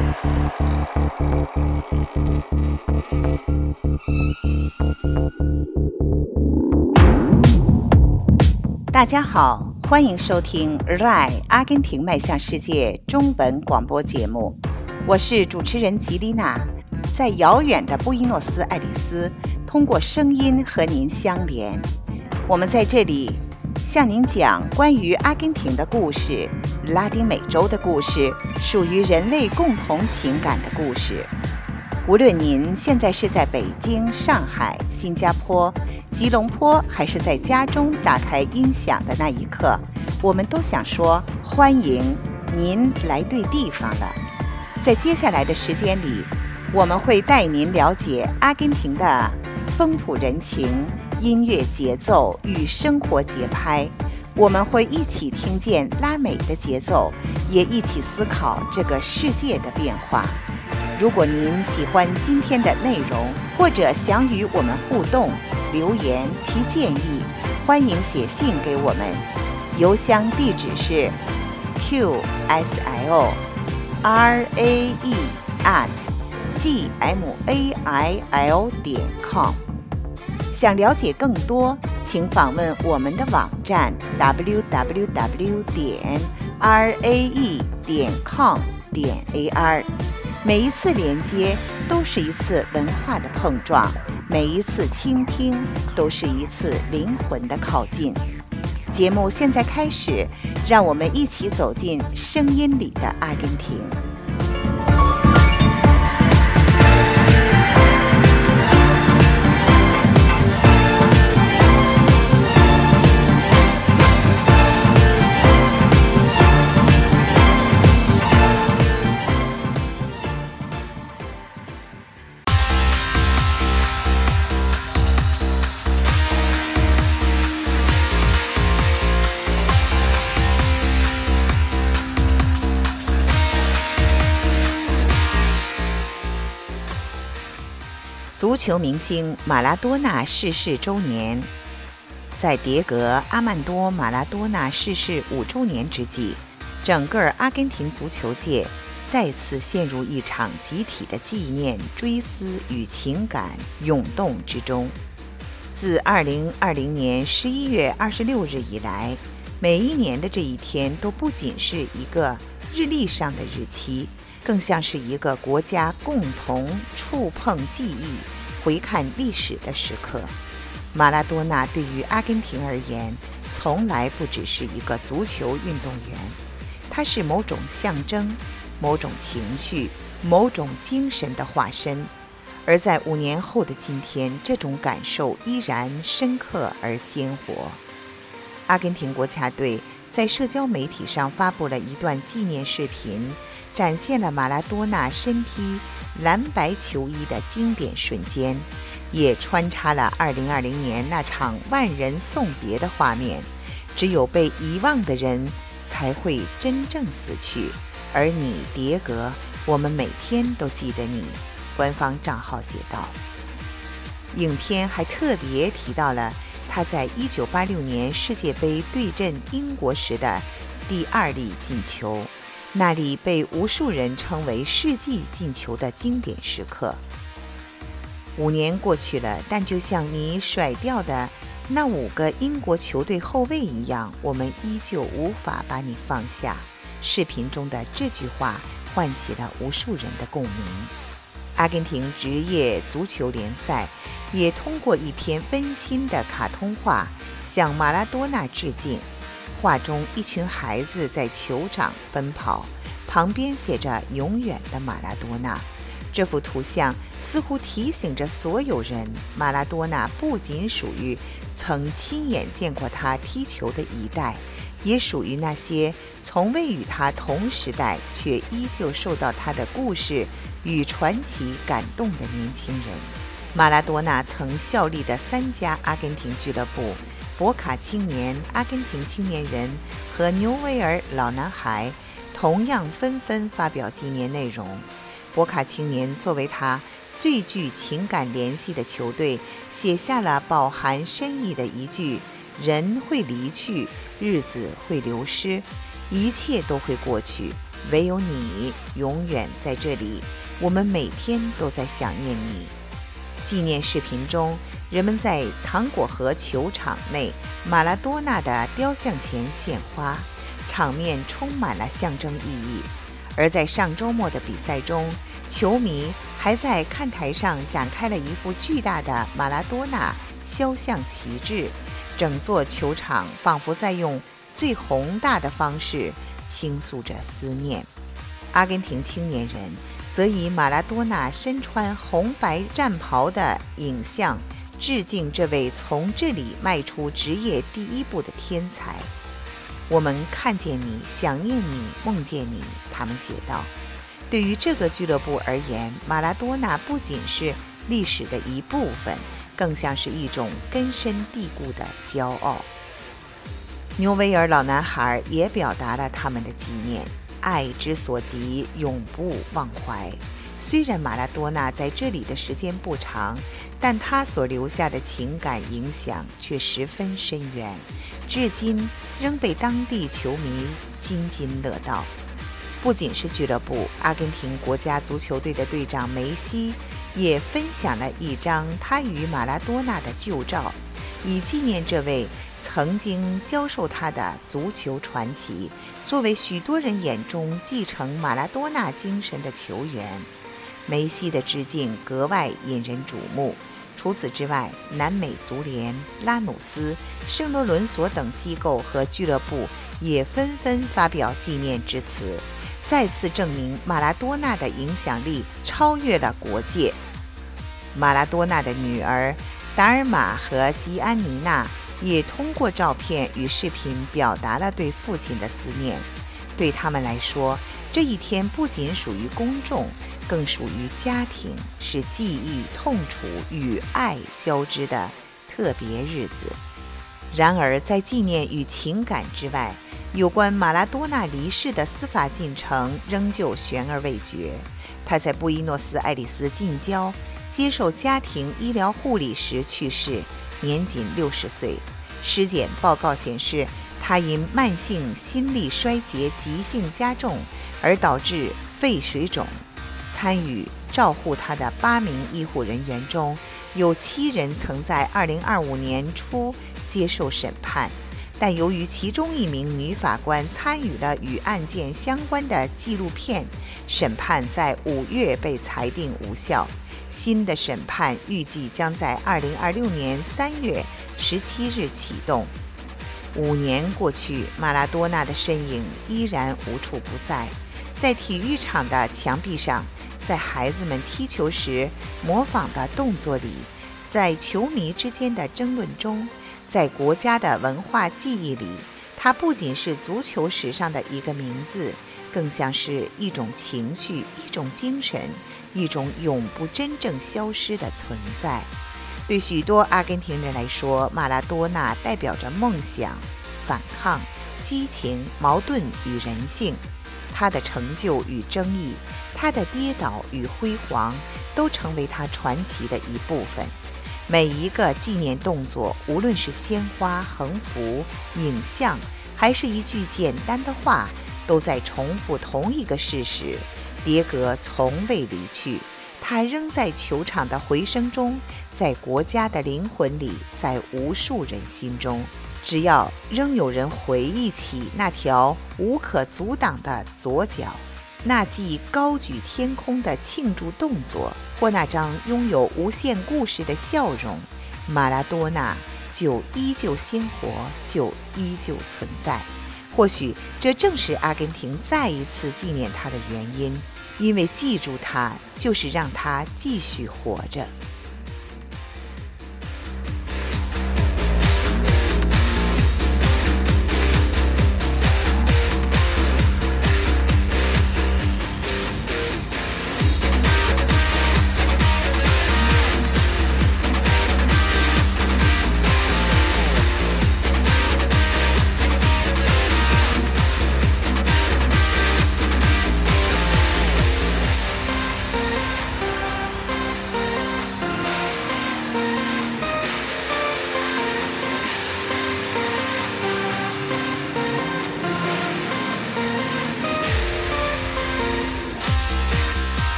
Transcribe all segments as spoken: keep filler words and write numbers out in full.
大家好，欢迎收听 R A I 阿根廷迈向世界中文广播节目，我是主持人吉丽娜，在遥远的布宜诺斯艾利斯，通过声音和您相连。我们在这里向您讲关于阿根廷的故事，拉丁美洲的故事，属于人类共同情感的故事。无论您现在是在北京、上海、新加坡、吉隆坡，还是在家中打开音响的那一刻，我们都想说欢迎您来对地方了。在接下来的时间里，我们会带您了解阿根廷的风土人情、音乐节奏与生活节拍，我们会一起听见拉美的节奏，也一起思考这个世界的变化。如果您喜欢今天的内容，或者想与我们互动、留言、提建议，欢迎写信给我们。邮箱地址是 q s l r a e at g m a i l 点 com。想了解更多，请访问我们的网站 w w w 点 r a e 点 com 点 a r。每一次连接都是一次文化的碰撞，每一次倾听都是一次灵魂的靠近。节目现在开始，让我们一起走进声音里的阿根廷。足球明星马拉多纳逝世周年。在迭戈·阿曼多·马拉多纳逝世五周年之际，整个阿根廷足球界再次陷入一场集体的纪念、追思与情感涌动之中。自二零二零年十一月二十六日以来，每一年的这一天都不仅是一个日历上的日期，更像是一个国家共同触碰记忆、回看历史的时刻。马拉多纳对于阿根廷而言，从来不只是一个足球运动员，他是某种象征、某种情绪、某种精神的化身。而在五年后的今天，这种感受依然深刻而鲜活。阿根廷国家队在社交媒体上发布了一段纪念视频，展现了马拉多纳身披蓝白球衣的经典瞬间，也穿插了二零二零年那场万人送别的画面。只有被遗忘的人才会真正死去，而你，迭戈，我们每天都记得你。官方账号写道。影片还特别提到了他在一九八六年世界杯对阵英国时的第二粒进球，那里被无数人称为世纪进球的经典时刻。五年过去了，但就像你甩掉的那五个英国球队后卫一样，我们依旧无法把你放下。视频中的这句话唤起了无数人的共鸣。阿根廷职业足球联赛也通过一篇温馨的卡通画向马拉多纳致敬。画中一群孩子在球场奔跑，旁边写着永远的马拉多纳。这幅图像似乎提醒着所有人，马拉多纳不仅属于曾亲眼见过他踢球的一代，也属于那些从未与他同时代却依旧受到他的故事与传奇感动的年轻人。马拉多纳曾效力的三家阿根廷俱乐部，博卡青年、阿根廷青年人和纽维尔老男孩，同样纷纷发表纪念内容。博卡青年作为他最具情感联系的球队，写下了饱含深意的一句：人会离去，日子会流失，一切都会过去， 唯有你永远在这里，我们每天都在想念你。纪念视频中，人们在糖果河球场内马拉多纳的雕像前献花，场面充满了象征意义。而在上周末的比赛中，球迷还在看台上展开了一幅巨大的马拉多纳肖像旗帜，整座球场仿佛在用最宏大的方式倾诉着思念。阿根廷青年人则以马拉多纳身穿红白战袍的影像致敬这位从这里迈出职业第一步的天才。我们看见你，想念你，梦见你，他们写道。对于这个俱乐部而言，马拉多纳不仅是历史的一部分，更像是一种根深蒂固的骄傲。纽维尔老男孩也表达了他们的纪念，爱之所及，永不忘怀。虽然马拉多纳在这里的时间不长，但他所留下的情感影响却十分深远，至今仍被当地球迷津津乐道。不仅是俱乐部，阿根廷国家足球队的队长梅西也分享了一张他与马拉多纳的旧照，以纪念这位曾经教授他的足球传奇，作为许多人眼中继承马拉多纳精神的球员。梅西的致敬格外引人瞩目。除此之外，南美足联、拉努斯、圣罗伦索等机构和俱乐部也纷纷发表纪念之词，再次证明马拉多纳的影响力超越了国界。马拉多纳的女儿达尔玛和吉安妮娜也通过照片与视频表达了对父亲的思念。对他们来说，这一天不仅属于公众，更属于家庭，是记忆、痛楚与爱交织的特别日子。然而，在纪念与情感之外，有关马拉多纳离世的司法进程仍旧悬而未决。他在布宜诺斯艾利斯近郊接受家庭医疗护理时去世，年仅六十岁。尸检报告显示，他因慢性心力衰竭急性加重而导致肺水肿。参与照护他的八名医护人员中，有七人曾在二零二五年初接受审判，但由于其中一名女法官参与了与案件相关的纪录片，审判在五月被裁定无效。新的审判预计将在二零二六年三月十七日启动。五年过去，马拉多纳的身影依然无处不在，在体育场的墙壁上，在孩子们踢球时模仿的动作里，在球迷之间的争论中，在国家的文化记忆里，他不仅是足球史上的一个名字，更像是一种情绪，一种精神，一种永不真正消失的存在。对许多阿根廷人来说，马拉多纳代表着梦想、反抗、激情、矛盾与人性。他的成就与争议，他的跌倒与辉煌，都成为他传奇的一部分。每一个纪念动作，无论是鲜花、横幅、影像，还是一句简单的话，都在重复同一个事实：迭戈从未离去，他仍在球场的回声中，在国家的灵魂里，在无数人心中。只要仍有人回忆起那条无可阻挡的左脚，那记高举天空的庆祝动作，或那张拥有无限故事的笑容，马拉多纳就依旧鲜活，就依旧存在。或许这正是阿根廷再一次纪念他的原因，因为记住他，就是让他继续活着。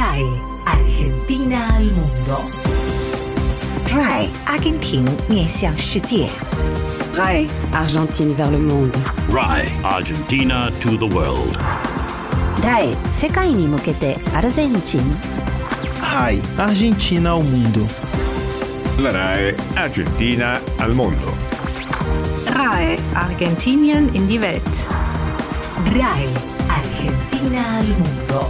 R A E Argentina al mundo. R A E 阿根廷面向世界。 R A E Argentine vers le monde. R A E Argentina to the world. R A E 世界に向けてアルゼンチン。 R A E Argentina ao mundo. La R A E Argentina al mundo. R A E Argentinien in die Welt. R A E Argentina al mundo.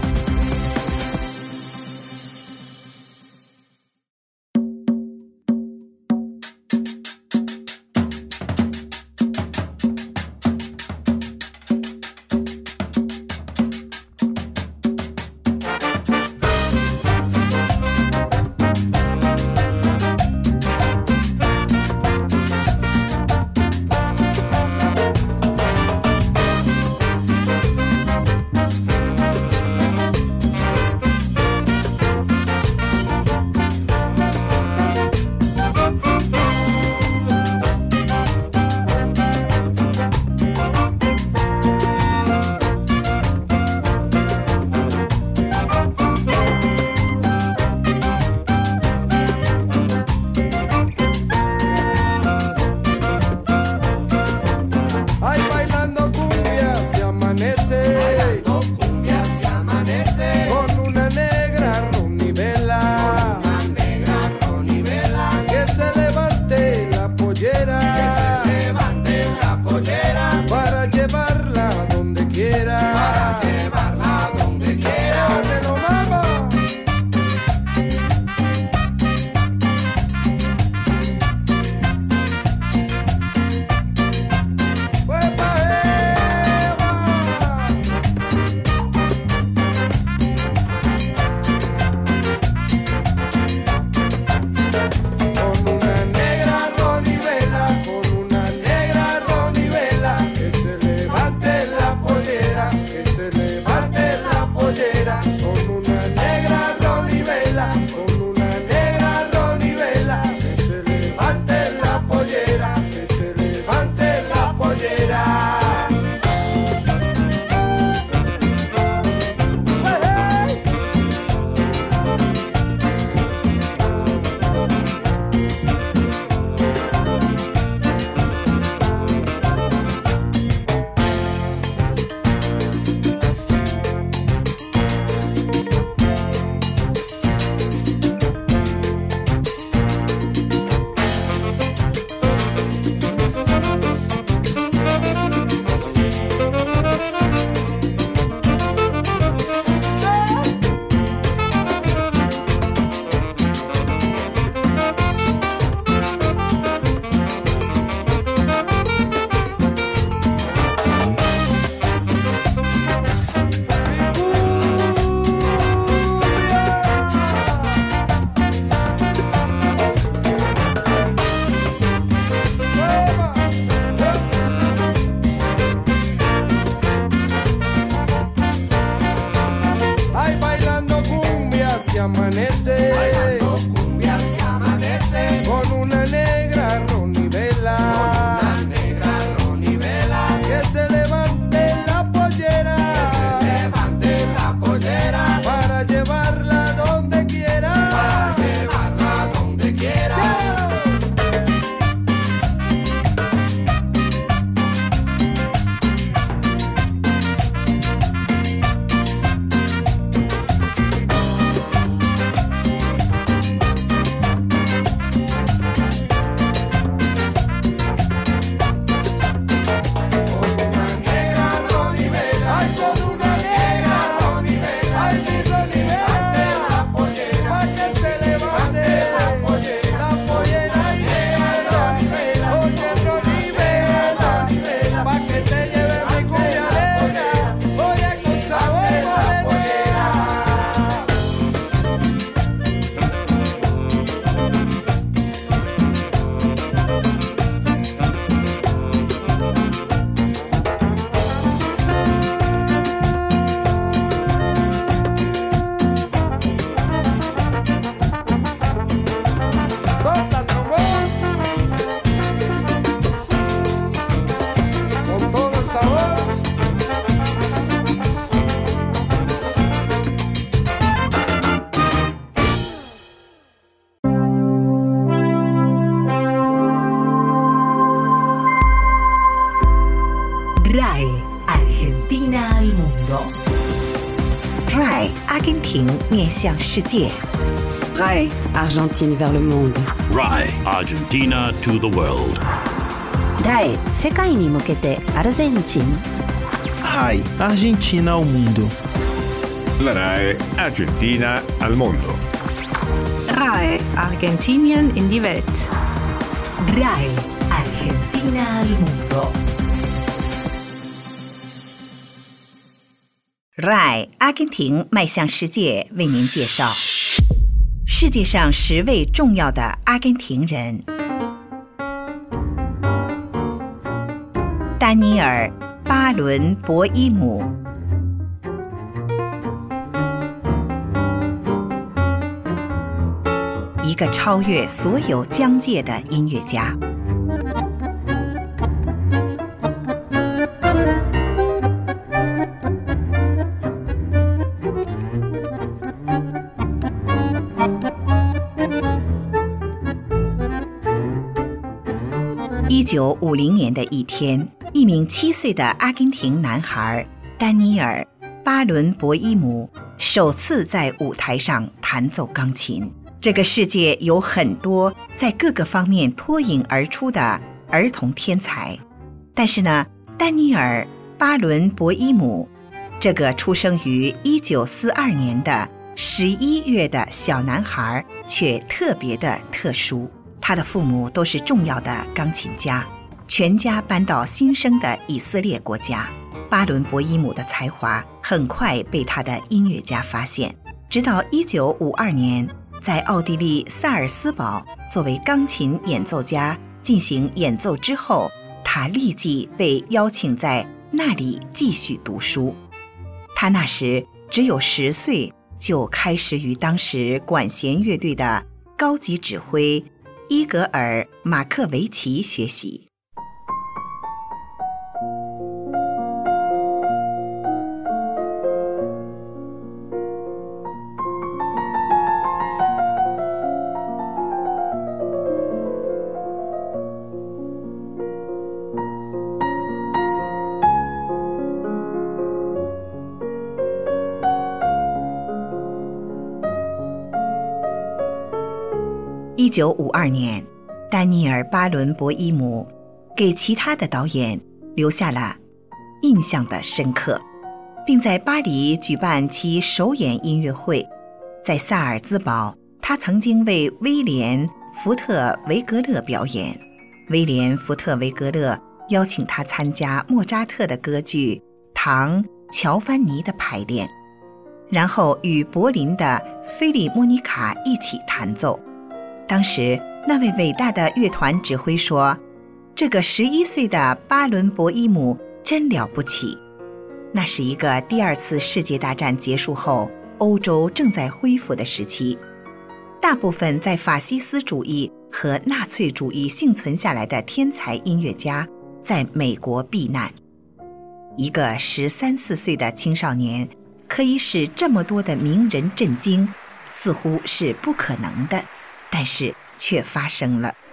R A I 阿根廷面向世界。 R A I Argentine vers le monde. R A I Argentina to the world. R A I 世界に向けてアルゼンチン。 R A I Argentina ao mundo. La R A I Argentina al mondo. R A I Argentinien in die Welt. R A I Argentina al mundo. R A I 阿根廷迈向世界为您介绍世界上十位重要的阿根廷人。丹尼尔·巴伦博伊姆，一个超越所有疆界的音乐家。一九五零年的一天，一名七岁的阿根廷男孩丹尼尔·巴伦博伊姆首次在舞台上弹奏钢琴。这个世界有很多在各个方面脱颖而出的儿童天才，但是呢，丹尼尔·巴伦博伊姆这个出生于一九四二年的十一月的小男孩却特别的特殊。他的父母都是重要的钢琴家，全家搬到新生的以色列国家。巴伦博伊姆的才华很快被他的音乐家发现，直到一九五二年，在奥地利萨尔斯堡作为钢琴演奏家进行演奏之后，他立即被邀请在那里继续读书。他那时只有十岁，就开始与当时管弦乐队的高级指挥伊格尔·马克维奇学习。一九五二年，丹尼尔·巴伦博伊姆给其他的导演留下了印象的深刻，并在巴黎举办其首演音乐会。在萨尔兹堡，他曾经为威廉·福特维格勒表演。威廉·福特维格勒邀请他参加莫扎特的歌剧《唐·乔凡尼》的排练，然后与柏林的菲利莫尼卡一起弹奏。当时那位伟大的乐团指挥说，这个十一岁的巴伦博伊姆真了不起。那是一个第二次世界大战结束后，欧洲正在恢复的时期，大部分在法西斯主义和纳粹主义幸存下来的天才音乐家在美国避难。一个十三四岁的青少年可以使这么多的名人震惊，似乎是不可能的，但是却发生了。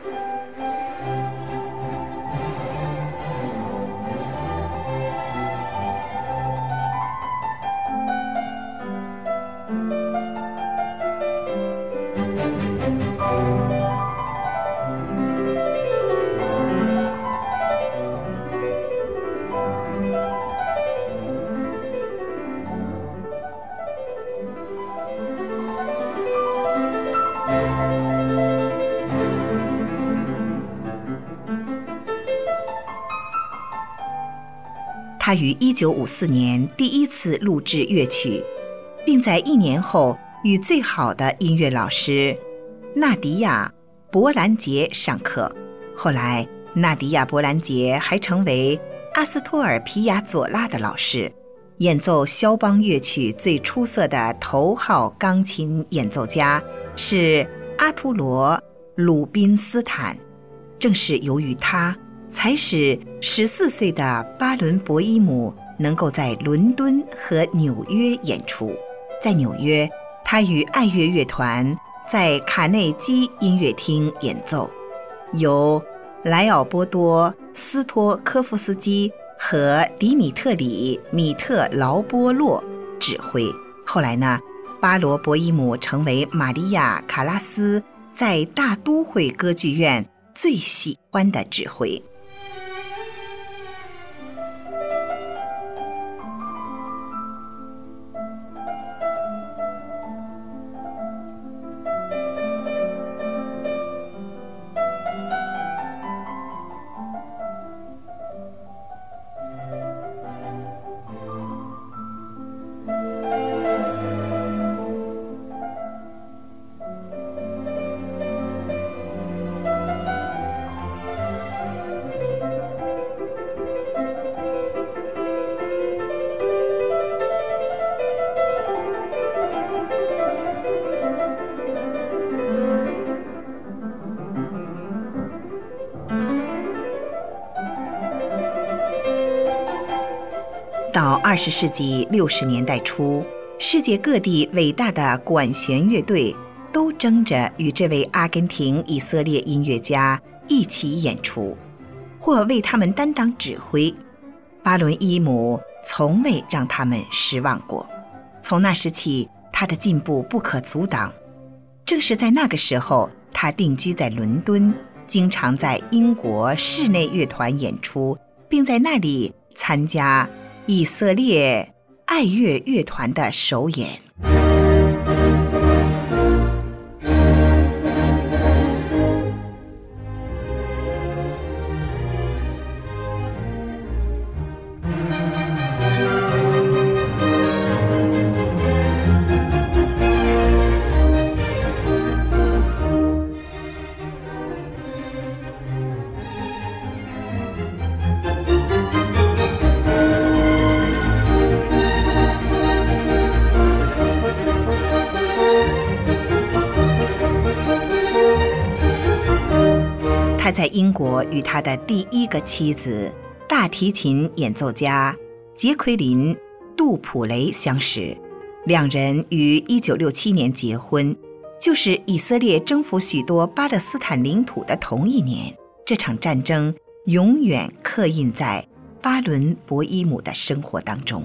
他于一九五四年第一次录制乐曲，并在一年后与最好的音乐老师纳迪亚·伯兰杰上课。后来，纳迪亚·伯兰杰还成为阿斯托尔·皮亚佐拉的老师。演奏肖邦乐曲最出色的头号钢琴演奏家是阿图罗·鲁宾斯坦，正是由于他，才使十四岁的巴伦博伊姆能够在伦敦和纽约演出。在纽约，他与爱乐乐团在卡内基音乐厅演奏，由莱奥波多·斯托科夫斯基和迪米特里·米特劳波洛指挥。 后来呢，巴罗博伊姆成为玛利亚·卡拉斯在大都会歌剧院最喜欢的指挥。到二十世纪六十年代初，世界各地伟大的管弦乐队都争着与这位阿根廷以色列音乐家一起演出，或为他们担当指挥。巴伦伊姆从未让他们失望过。从那时起，他的进步不可阻挡。正是在那个时候，他定居在伦敦，经常在英国室内乐团演出，并在那里参加以色列爱乐乐团的首演。他在英国与他的第一个妻子大提琴演奏家杰奎琳·杜普雷相识，两人于一九六七年结婚，就是以色列征服许多巴勒斯坦领土的同一年。这场战争永远刻印在巴伦博伊姆的生活当中。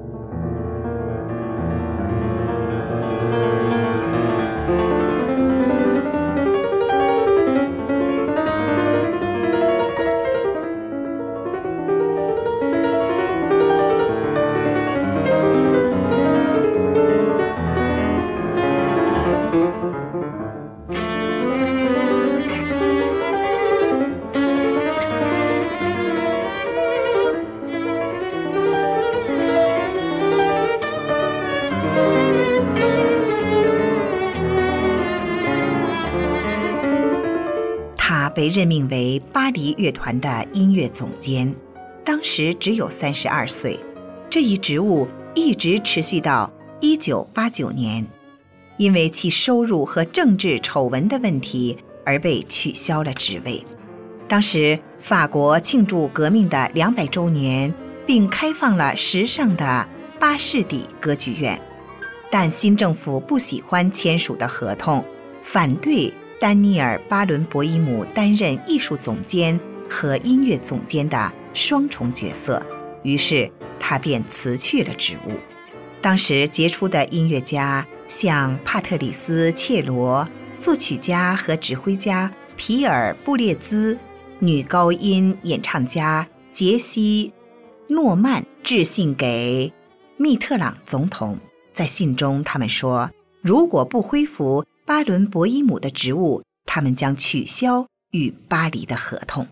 他被任命为巴黎乐团的音乐总监，当时只有三十二岁。这一职务一直持续到一九八九年，因为其收入和政治丑闻的问题而被取消了职位。当时法国庆祝革命的两百周年，并开放了时尚的巴士底歌剧院，但新政府不喜欢签署的合同，反对丹尼尔·巴伦博伊姆担任艺术总监和音乐总监的双重角色，于是他便辞去了职务。当时杰出的音乐家像帕特里斯·切罗，作曲家和指挥家皮尔·布列兹，女高音演唱家杰西·诺曼致信给密特朗总统。在信中他们说，如果不恢复巴伦博伊姆的职务，他们将取消与巴黎的合同。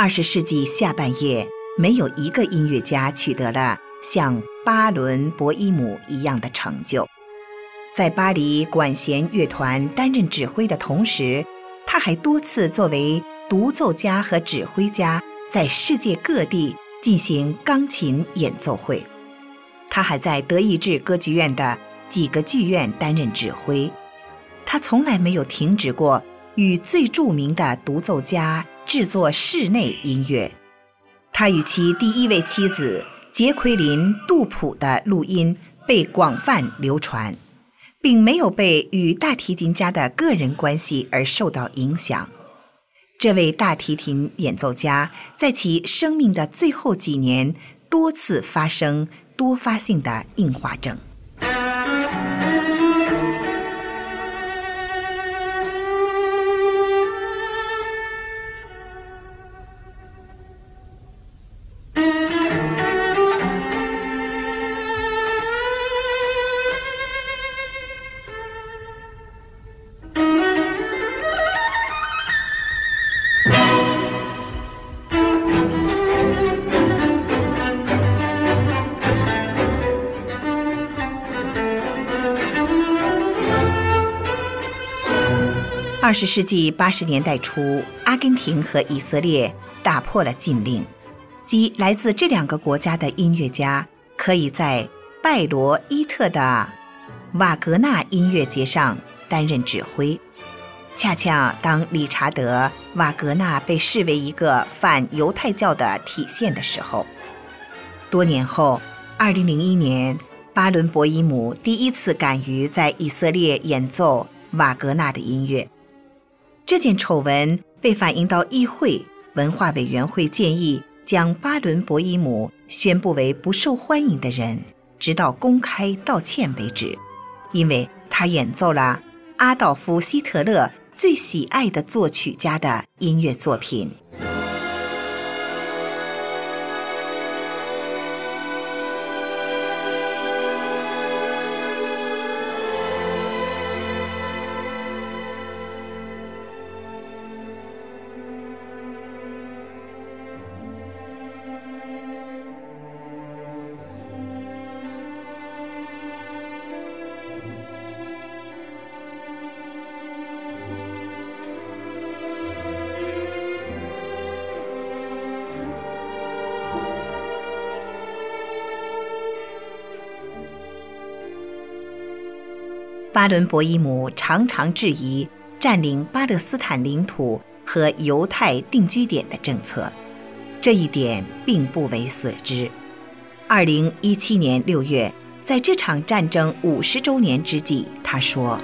二十世纪下半叶，没有一个音乐家取得了像巴伦博伊姆一样的成就。在巴黎管弦乐团担任指挥的同时，他还多次作为独奏家和指挥家在世界各地进行钢琴演奏会。他还在德意志歌剧院的几个剧院担任指挥。他从来没有停止过与最著名的独奏家制作室内音乐。他与其第一位妻子杰奎琳·杜普的录音被广泛流传，并没有被与大提琴家的个人关系而受到影响。这位大提琴演奏家在其生命的最后几年多次发生多发性的硬化症。二十世纪八十年代初，阿根廷和以色列打破了禁令，即来自这两个国家的音乐家可以在拜罗伊特的瓦格纳音乐节上担任指挥。恰恰当理查德·瓦格纳被视为一个反犹太教的体现的时候。多年后，二零零一年，巴伦博伊姆第一次敢于在以色列演奏瓦格纳的音乐。这件丑闻被反映到议会，文化委员会建议将巴伦博伊姆宣布为不受欢迎的人，直到公开道歉为止，因为他演奏了阿道夫·希特勒最喜爱的作曲家的音乐作品。巴伦博伊姆常常质疑占领巴勒斯坦领土和犹太定居点的政策，这一点并不为所知。二零一七年六月，在这场战争五十周年之际，他说：“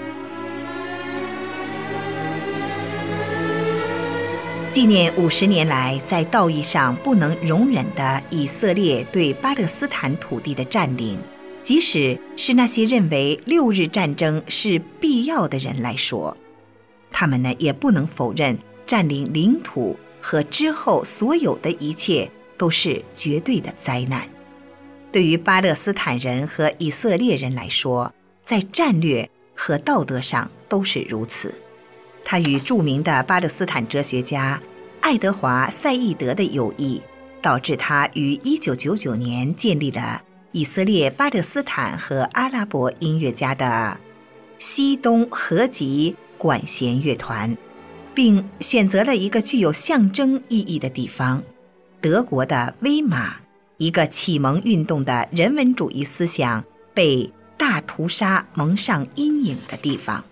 纪念五十年来在道义上不能容忍的以色列对巴勒斯坦土地的占领。”即使是那些认为六日战争是必要的人来说，他们呢也不能否认占领领土和之后所有的一切都是绝对的灾难。对于巴勒斯坦人和以色列人来说，在战略和道德上都是如此。他与著名的巴勒斯坦哲学家爱德华·赛义德的友谊，导致他于一九九九年建立了以色列巴勒斯坦和阿拉伯音乐家的西东合集管弦乐团，并选择了一个具有象征意义的地方——德国的威玛，一个启蒙运动的人文主义思想被大屠杀蒙上阴影的地方。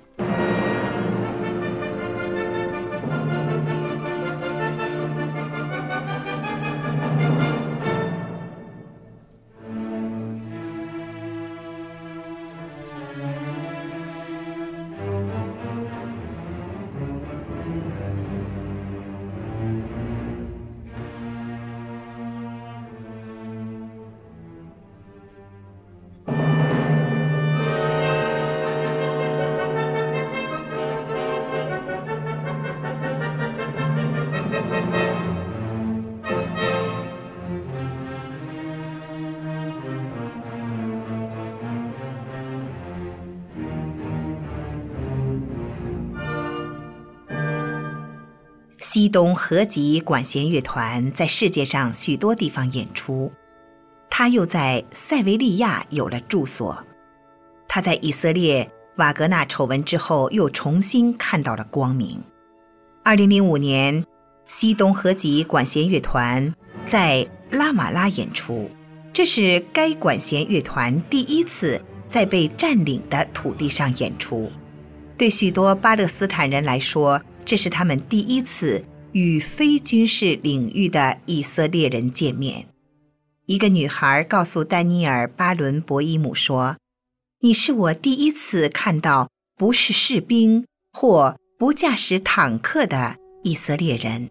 西东合集管弦乐团在世界上许多地方演出，他又在塞维利亚有了住所。他在以色列瓦格纳丑闻之后又重新看到了光明。二零零五年，西东合集管弦乐团在拉马拉演出，这是该管弦乐团第一次在被占领的土地上演出。对许多巴勒斯坦人来说，这是他们第一次与非军事领域的以色列人见面。一个女孩告诉丹尼尔·巴伦博伊姆说，你是我第一次看到不是士兵或不驾驶坦克的以色列人。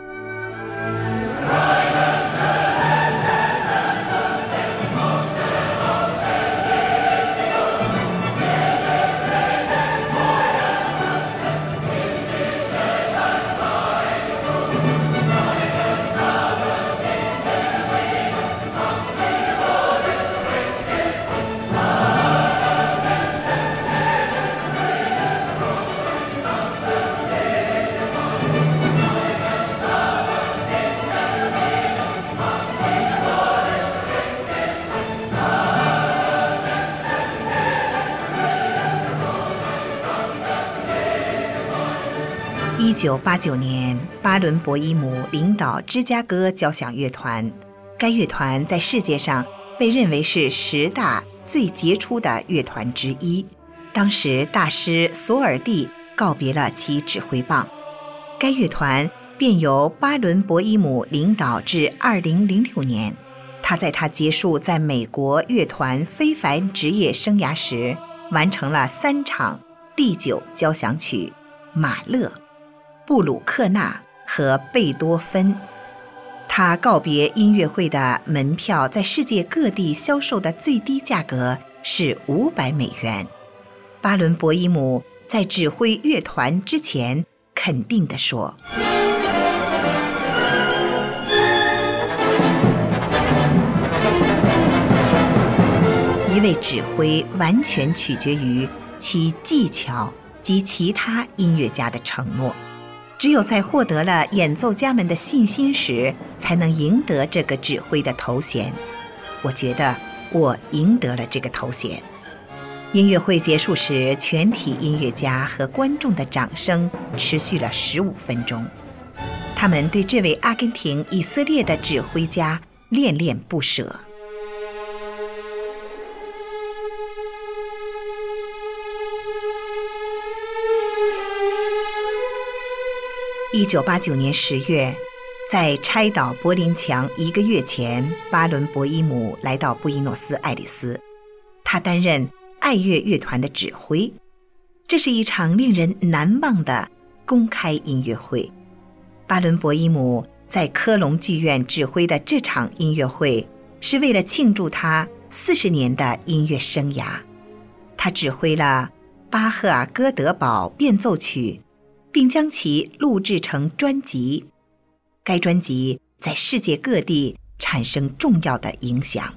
一九八九年，巴伦博伊姆领导芝加哥交响乐团，该乐团在世界上被认为是十大最杰出的乐团之一。当时大师索尔蒂告别了其指挥棒，该乐团便由巴伦博伊姆领导至二零零六年。他在他结束在美国乐团非凡职业生涯时，完成了三场第九交响曲《马勒》、布鲁克纳和贝多芬。他告别音乐会的门票在世界各地销售的最低价格是五百美元。巴伦博伊姆在指挥乐团之前肯定地说，一位指挥完全取决于其技巧及其他音乐家的承诺，只有在获得了演奏家们的信心时，才能赢得这个指挥的头衔。我觉得我赢得了这个头衔。音乐会结束时，全体音乐家和观众的掌声持续了十五分钟。他们对这位阿根廷以色列的指挥家恋恋不舍。一九八九年十月，在拆倒柏林墙一个月前，巴伦博伊姆来到布宜诺斯艾利斯，他担任爱乐乐团的指挥。这是一场令人难忘的公开音乐会。巴伦博伊姆在科隆剧院指挥的这场音乐会，是为了庆祝他四十年的音乐生涯。他指挥了巴赫尔哥德堡变奏曲，并将其录制成专辑。该专辑在世界各地产生重要的影响。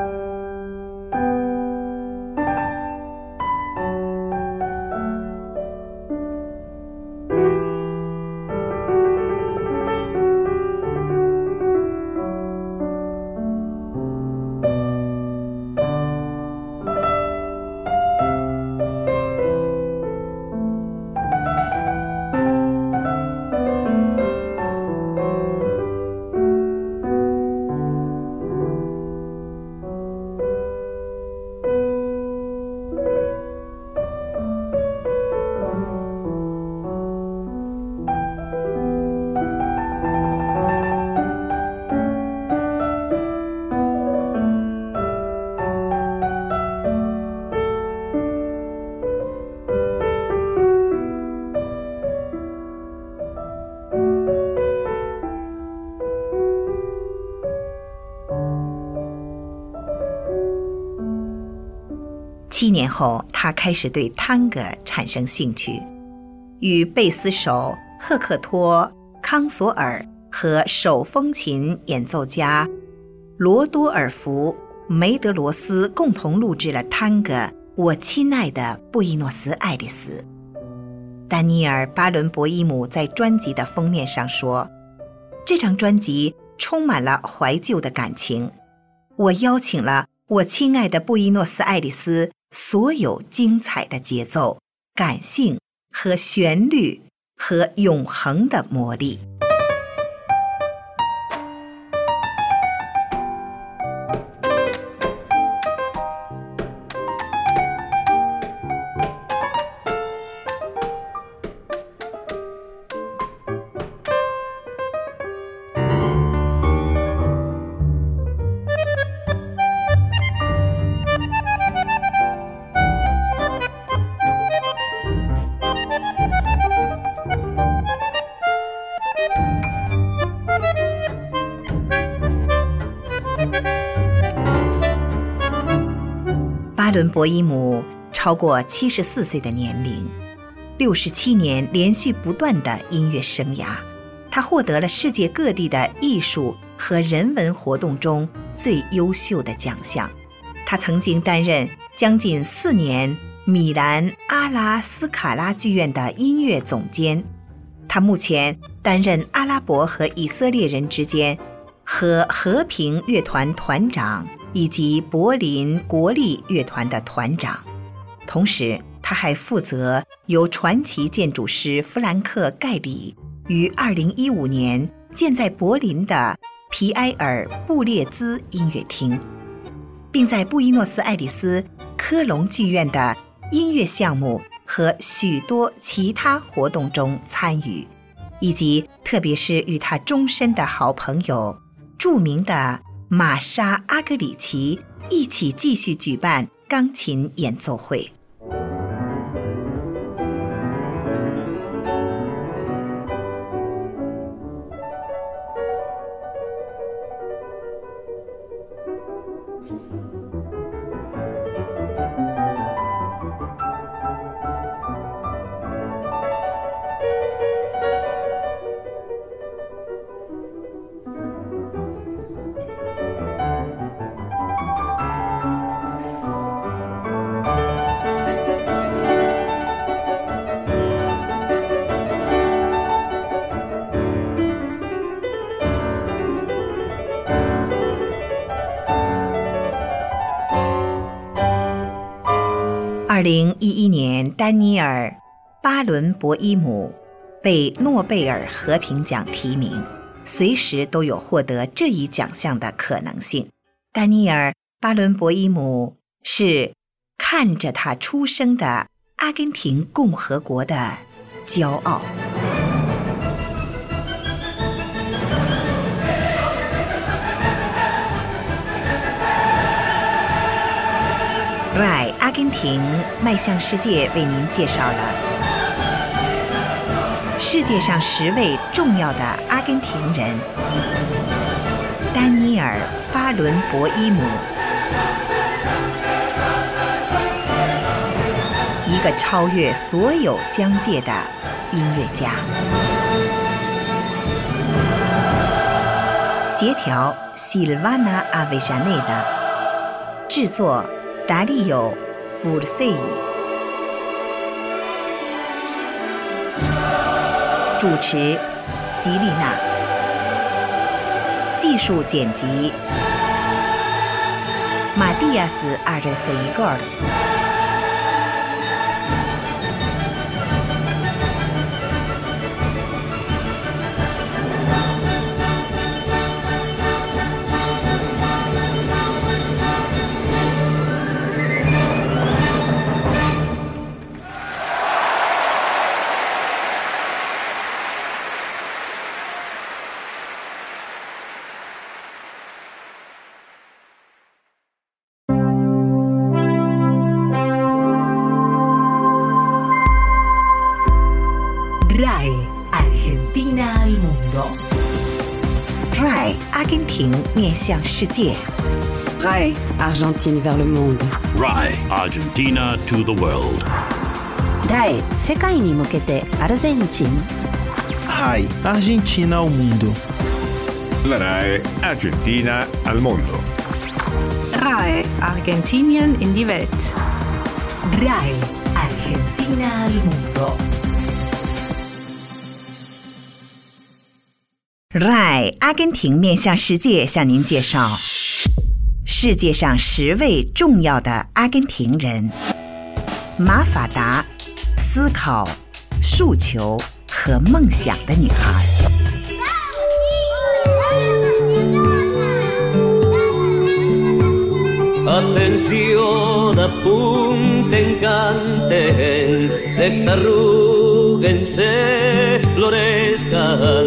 七年后，他开始对探戈产生兴趣，与贝斯手赫克托·康索尔和手风琴演奏家罗多尔夫·梅德罗斯共同录制了探戈《我亲爱的布宜诺斯艾利斯》。 丹尼尔·巴伦博伊姆在专辑的封面上说，这张专辑充满了怀旧的感情，我邀请了我亲爱的布宜诺斯艾利斯所有精彩的节奏、感性和旋律和永恒的魔力。巴伦博伊姆超过七十四岁的年龄，六十七年连续不断的音乐生涯，他获得了世界各地的艺术和人文活动中最优秀的奖项。他曾经担任将近四年米兰阿拉斯卡拉剧院的音乐总监，他目前担任阿拉伯和以色列人之间和和平乐团团长以及柏林国立乐团的团长，同时他还负责由传奇建筑师弗兰克·盖里于二零一五年建在柏林的皮埃尔·布列兹音乐厅，并在布宜诺斯艾利斯科隆剧院的音乐项目和许多其他活动中参与，以及特别是与他终身的好朋友著名的玛莎·阿格里奇一起继续举办钢琴演奏会。二零一一年，丹尼尔·巴伦博伊姆被诺贝尔和平奖提名，随时都有获得这一奖项的可能性。丹尼尔·巴伦博伊姆是看着他出生的阿根廷共和国的骄傲。R A I 阿根廷迈向世界为您介绍了世界上十位重要的阿根廷人。丹尼尔·巴伦博伊姆，一个超越所有疆界的音乐家。协调西尔瓦纳·阿维沙内达，制作达利欧·布尔塞伊，主持吉丽娜，技术剪辑马蒂亚斯·阿热塞伊戈尔。 R A I Argentina al mundo。 R A I 阿根廷面向世界。 R A I Argentine vers le monde。 R A I Argentina to the world。 R A I 世界に向けてアルゼンチン。 R A I Argentina ao mundo。 La R A I Argentina al mondo. R A I Argentinien in die Welt. R A I Argentina al mundo。 R A I 阿根廷面向世界向您介绍世界上十位重要的阿根廷人。马法达，思考、诉求和梦想的女孩。 Atención, apunten, canten, desarrúguense, florezcan,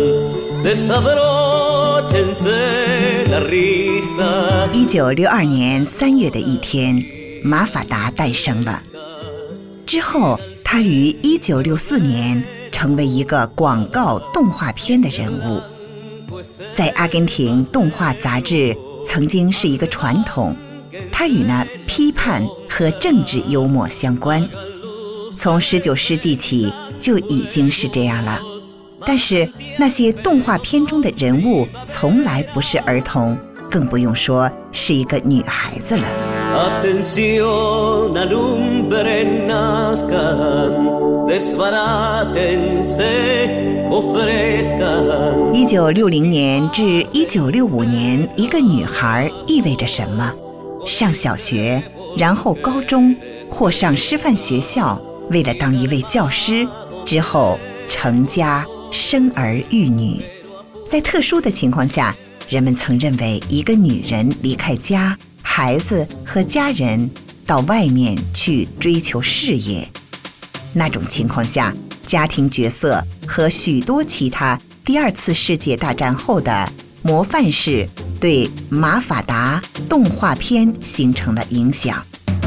desabrochense la risa。 一九六二年三月的一天，马法达诞生了。之后，他于一九六四年成为一个广告动画片的人物。在阿根廷，动画杂志曾经是一个传统。它与呢批判和政治幽默相关，从十九世纪起就已经是这样了。但是那些动画片中的人物从来不是儿童，更不用说是一个女孩子了。一九六零年至一九六五年，一个女孩意味着什么？上小学，然后高中，或上师范学校，为了当一位教师，之后成家生儿育女。在特殊的情况下，人们曾认为一个女人离开家、孩子和家人，到外面去追求事业。那种情况下，家庭角色和许多其他第二次世界大战后的模范式对马法达动画片形成了影响。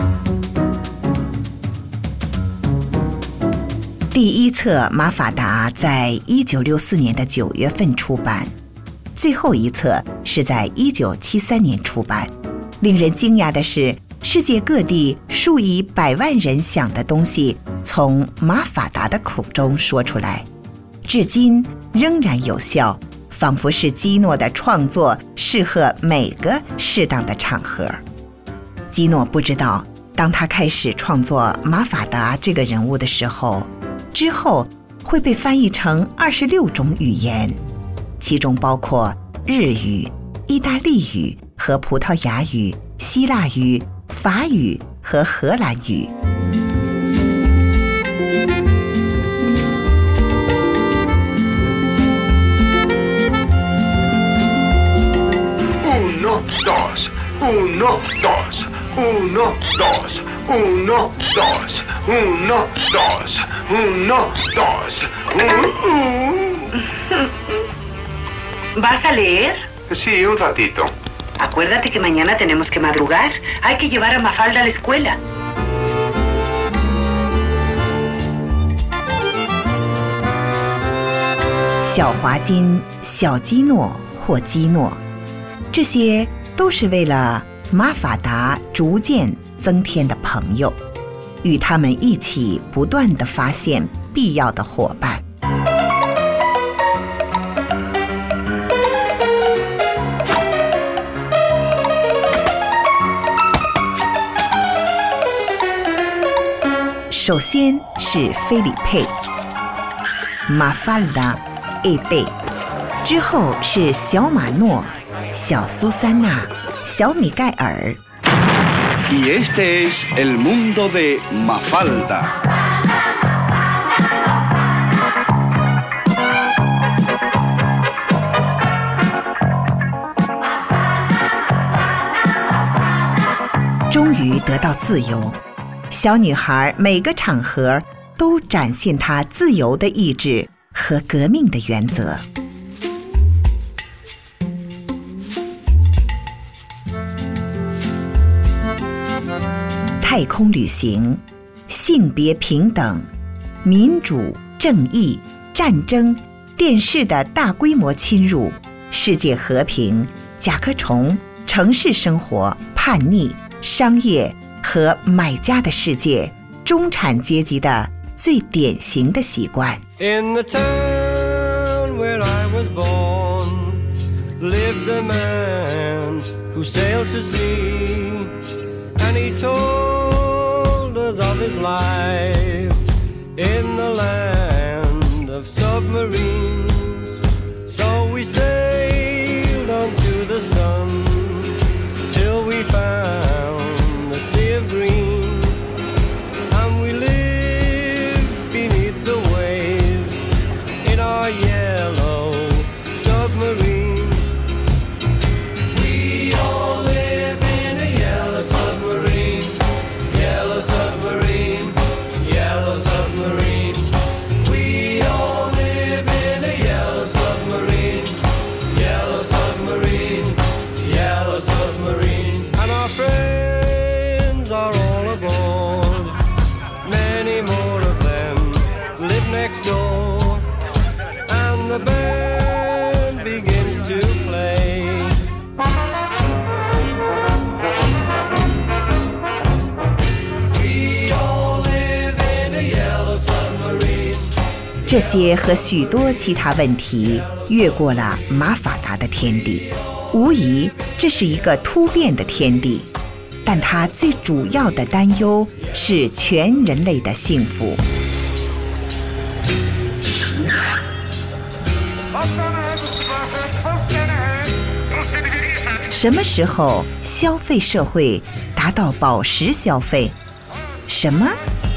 第一册马法达在一九六四年的九月份出版，最后一册是在一九七三年出版。令人惊讶的是，世界各地数以百万人想的东西从马法达的口中说出来，至今仍然有效，仿佛是基诺的创作适合每个适当的场合。基诺不知道，当他开始创作马法达这个人物的时候，之后会被翻译成二十六种语言，其中包括日语、意大利语和葡萄牙语、希腊语、法语和荷兰语。 Uno, dos, uno, dos, uno, dos, uno, dos, uno, dos, uno, dos, ¿Vas a leer? Sí, un ratito. Acuérdate que mañana tenemos que madrugar. Hay que llevar a Mafalda a la escuela. 小华金、小基诺或基诺，这些都是为了马法达逐渐增添的朋友，与他们一起不断地发现必要的伙伴。首先是菲里佩，马法达、A贝，之后是小马诺、小苏珊娜、小米盖尔。 Y este es el mundo de Mafalda. 终于得到自由，小女孩每个场合都展现她自由的意志和革命的原则。太空旅行、性别平等、民主、正义、战争、电视的大规模侵入、世界和平、甲壳虫、城市生活、叛逆、商业和买家的世界，中产阶级的最典型的习惯。 In the town where I was born lived a man who sailed to sea, and he told us of his life in the land of submarines. So we said next door, and the band begins to play. We all live in a yellow submarine. 这些和许多其他问题越过了马法达的天地，无疑这是一个突变的天地，但他最主要的担忧是全人类的幸福。什么时候消费社会达到饱食消费？什么？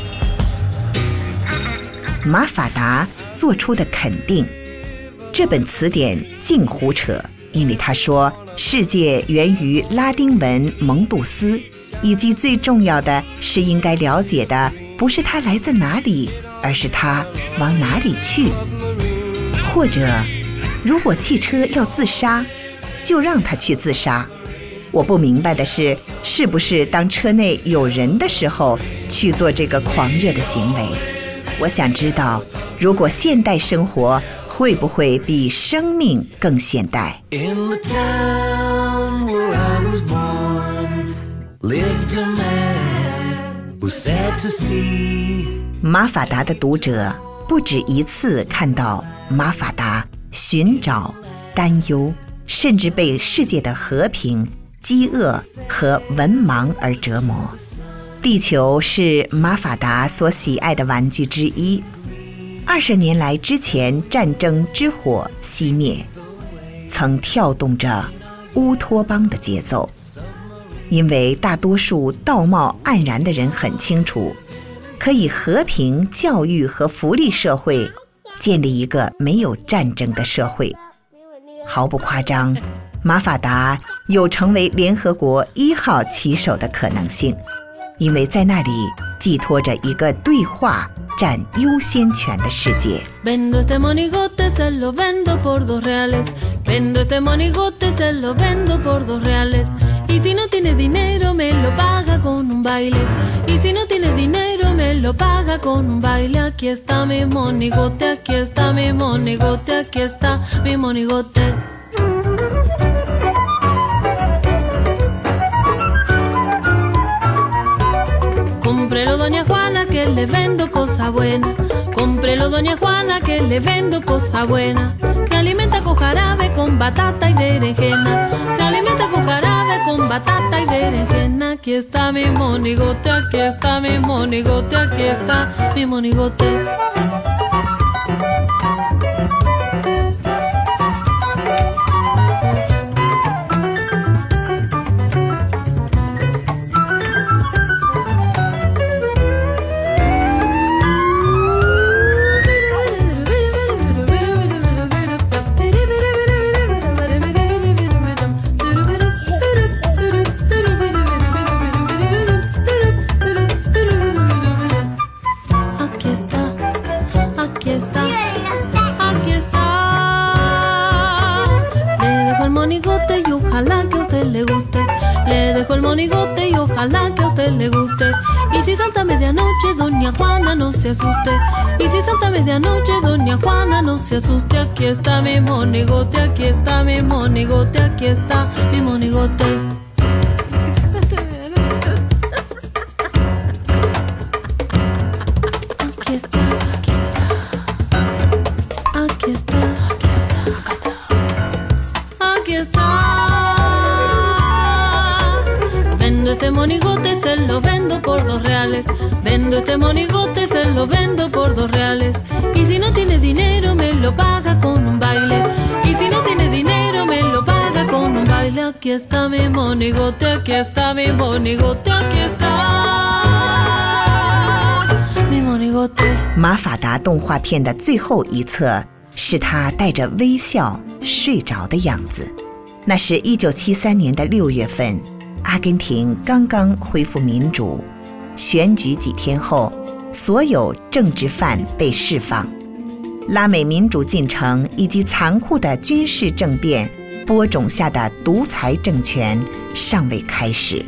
马法达做出的肯定，这本词典净胡扯，因为他说世界源于拉丁文蒙杜斯，以及最重要的是应该了解的不是它来自哪里，而是它往哪里去。或者如果汽车要自杀，就让它去自杀。我不明白的是，是不是当车内有人的时候去做这个狂热的行为？我想知道，如果现代生活会不会比生命更现代？ In the town where I was born, lived a man who sad to see. 马法达的读者不止一次看到马法达寻找、担忧，甚至被世界的和平、饥饿和文盲而折磨。地球是马法达所喜爱的玩具之一。二十年来之前，战争之火熄灭，曾跳动着乌托邦的节奏。因为大多数道貌岸然的人很清楚，可以和平、教育和福利社会建立一个没有战争的社会。毫不夸张，马法达有成为联合国一号旗手的可能性，因为在那里寄托着一个对话占优先权的世界。 Vendo este monigote, se lo vendo por dos reales. Vendo este monigote, se lo vendo por dos reales. Y si no tiene dinero, me lo paga con un baile. Y si no tiene dinero, me lo paga con un baile. Aquí está mi monigote, aquí está mi monigote, aquí está mi monigote. Cómprelo, doña Juana, que le vendo cosa buena. Cómprelo, doña Juana, que le vendo cosa buena. Se alimenta con jarabe, con batata y berenjena. Se alimenta con jarabe, con batata y berenjena. Aquí está mi monigote, aquí está mi monigote, aquí está mi monigote. Ojalá que a usted le guste. Y si salta medianoche, doña Juana, no se asuste. Y si salta medianoche, doña Juana, no se asuste. Aquí está mi monigote, aquí está mi monigote, aquí está mi monigote. Aquí está, aquí está, aquí está, aquí está. Vendo este monigote, se lo vendo por dos reales. Vendo este monigote, se lo vendo por dos reales. Y si no tiene dinero, me lo paga con un baile. Y si no tiene dinero, me lo paga con un baile. Aquí está mi monigote, aquí está mi monigote, aquí está mi monigote。 马法达动画片的最后一册是他带着微笑睡着的样子。那是一九七三年的六月份。阿根廷刚刚恢复民主，选举几天后，所有政治犯被释放，拉美民主进程以及残酷的军事政变播种下的独裁政权尚未开始。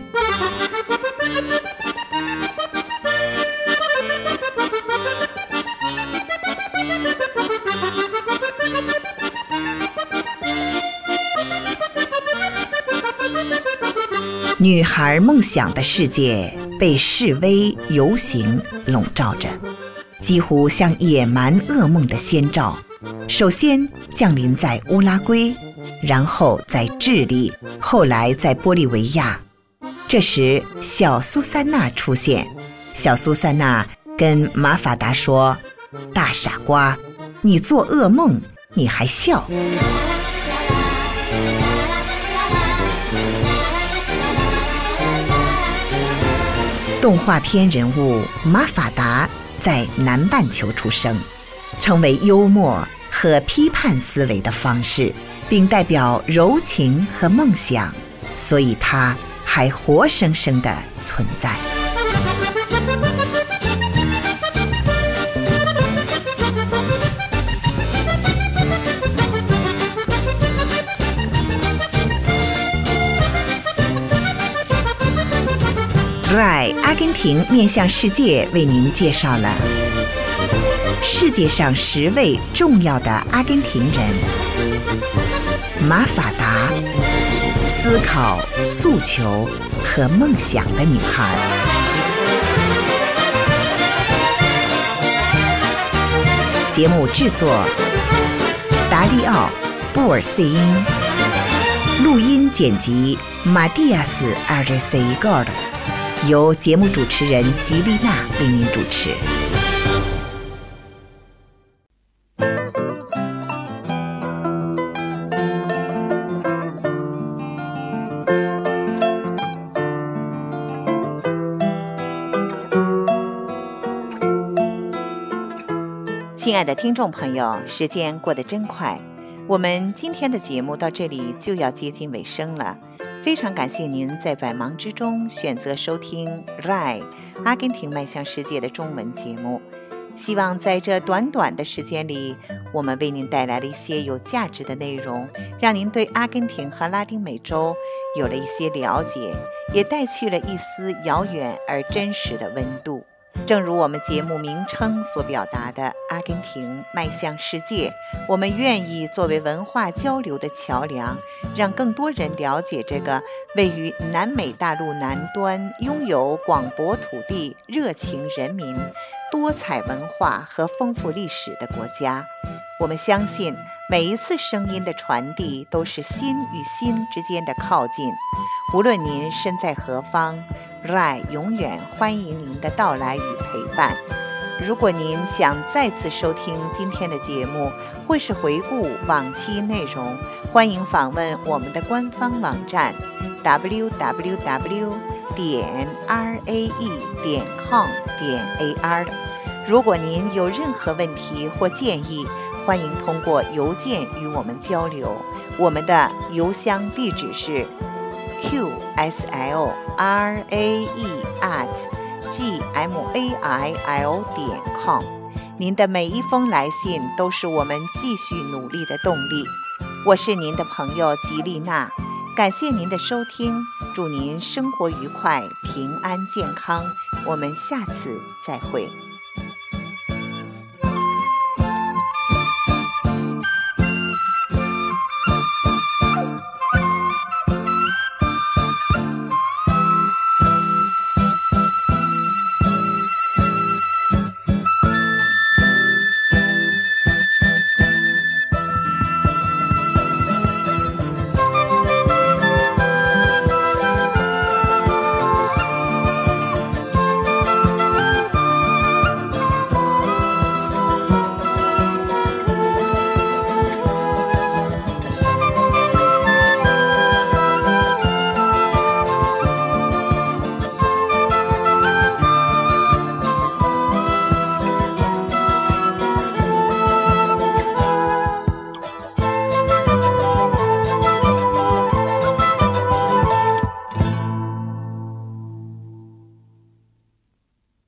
女孩梦想的世界被示威游行笼罩着，几乎像野蛮噩梦的先兆。首先降临在乌拉圭，然后在智利，后来在玻利维亚。这时小苏珊娜出现，小苏珊娜跟马法达说：大傻瓜，你做噩梦你还笑。动画片人物马法达在南半球出生，成为幽默和批判思维的方式，并代表柔情和梦想，所以他还活生生地存在。R A I 阿根廷面向世界为您介绍了世界上十位重要的阿根廷人。马法达，思考、诉求和梦想的女孩。节目制作：达利奥·布尔塞因，录音剪辑：马蒂亚斯·阿瑞塞伊戈尔。由节目主持人吉丽娜为您主持。亲爱的听众朋友，时间过得真快，我们今天的节目到这里就要接近尾声了。非常感谢您在百忙之中选择收听 R A I 阿根廷迈向世界的中文节目。希望在这短短的时间里，我们为您带来了一些有价值的内容，让您对阿根廷和拉丁美洲有了一些了解，也带去了一丝遥远而真实的温度。正如我们节目名称所表达的，阿根廷迈向世界，我们愿意作为文化交流的桥梁，让更多人了解这个位于南美大陆南端、拥有广博土地、热情人民、多彩文化和丰富历史的国家。我们相信每一次声音的传递都是心与心之间的靠近，无论您身在何方，R A I 永远欢迎您的到来与陪伴。如果您想再次收听今天的节目，或是回顾往期内容，欢迎访问我们的官方网站 w w w 点 r a e 点 com 点 a r。 如果您有任何问题或建议，欢迎通过邮件与我们交流。我们的邮箱地址是q s l r a e at g m a i l 点 com。 您的每一封来信都是我们继续努力的动力。我是您的朋友吉丽娜，感谢您的收听，祝您生活愉快、平安健康，我们下次再会。